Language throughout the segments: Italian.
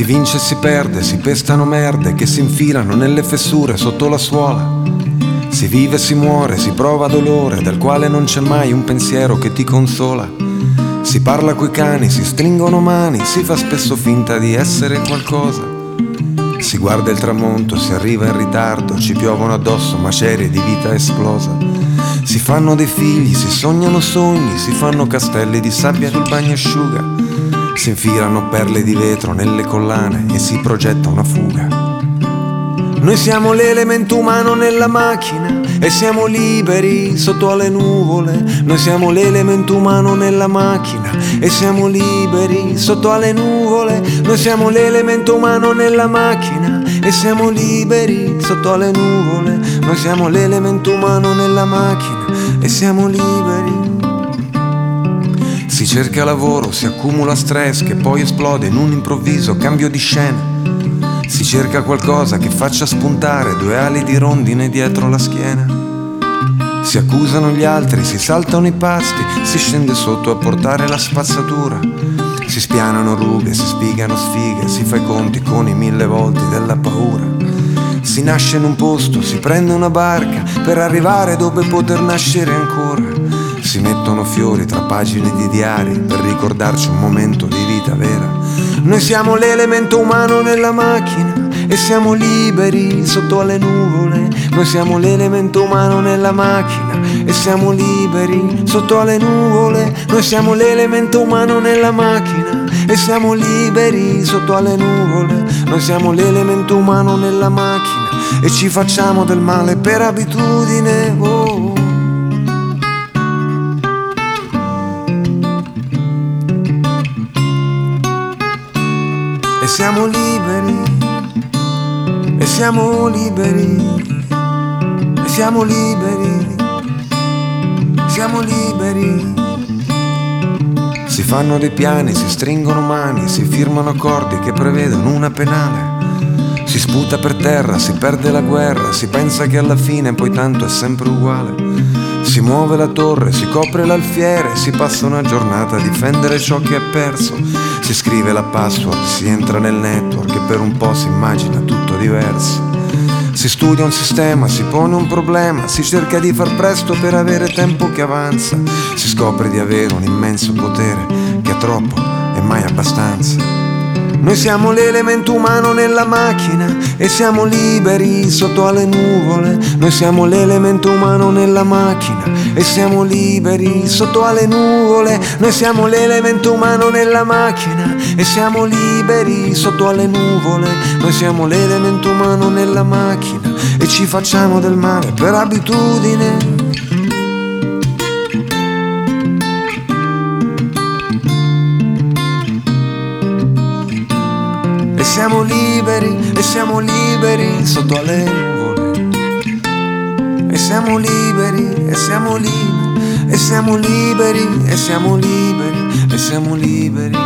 Si vince e si perde, si pestano merde che si infilano nelle fessure sotto la suola. Si vive e si muore, si prova dolore dal quale non c'è mai un pensiero che ti consola. Si parla coi cani, si stringono mani, si fa spesso finta di essere qualcosa. Si guarda il tramonto, si arriva in ritardo, ci piovono addosso macerie di vita esplosa. Si fanno dei figli, si sognano sogni, si fanno castelli di sabbia sul bagnasciuga. Si infilano perle di vetro nelle collane e si progetta una fuga. Noi siamo l'elemento umano nella macchina e siamo liberi sotto alle nuvole. Noi siamo l'elemento umano nella macchina e siamo liberi sotto alle nuvole. Noi siamo l'elemento umano nella macchina e siamo liberi sotto alle nuvole. Noi siamo l'elemento umano nella macchina e siamo liberi. Si cerca lavoro, si accumula stress che poi esplode in un improvviso cambio di scena. Si cerca qualcosa che faccia spuntare due ali di rondine dietro la schiena. Si accusano gli altri, si saltano i pasti, si scende sotto a portare la spazzatura. Si spianano rughe, si spiegano sfighe, si fa i conti con i 1000 volti della paura. Si nasce in un posto, si prende una barca per arrivare dove poter nascere ancora. Si mettono fiori tra pagine di diari per ricordarci un momento di vita vera. Noi siamo l'elemento umano nella macchina e siamo liberi sotto alle nuvole. Noi siamo l'elemento umano nella macchina e siamo liberi sotto alle nuvole. Noi siamo l'elemento umano nella macchina e siamo liberi sotto alle nuvole. Noi siamo l'elemento umano nella macchina e ci facciamo del male per abitudine. Oh. E siamo liberi, e siamo liberi, e siamo liberi, siamo liberi. Si fanno dei piani, si stringono mani, si firmano accordi che prevedono una penale. Si sputa per terra, si perde la guerra, si pensa che alla fine poi tanto è sempre uguale. Si muove la torre, si copre l'alfiere, si passa una giornata a difendere ciò che è perso. Si scrive la password, si entra nel network e per un po' si immagina tutto diverso. Si studia un sistema, si pone un problema, si cerca di far presto per avere tempo che avanza. Si scopre di avere un immenso potere che è troppo e mai abbastanza. Noi siamo l'elemento umano nella macchina e siamo liberi sotto alle nuvole. Noi siamo l'elemento umano nella macchina e siamo liberi sotto alle nuvole. Noi siamo l'elemento umano nella macchina e siamo liberi sotto alle nuvole. Noi siamo l'elemento umano nella macchina e ci facciamo del male per abitudine. Siamo liberi e siamo liberi sotto alle nuvole. E siamo liberi e siamo liberi e siamo liberi e siamo liberi e siamo liberi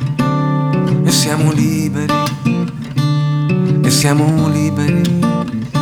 e siamo liberi e siamo liberi.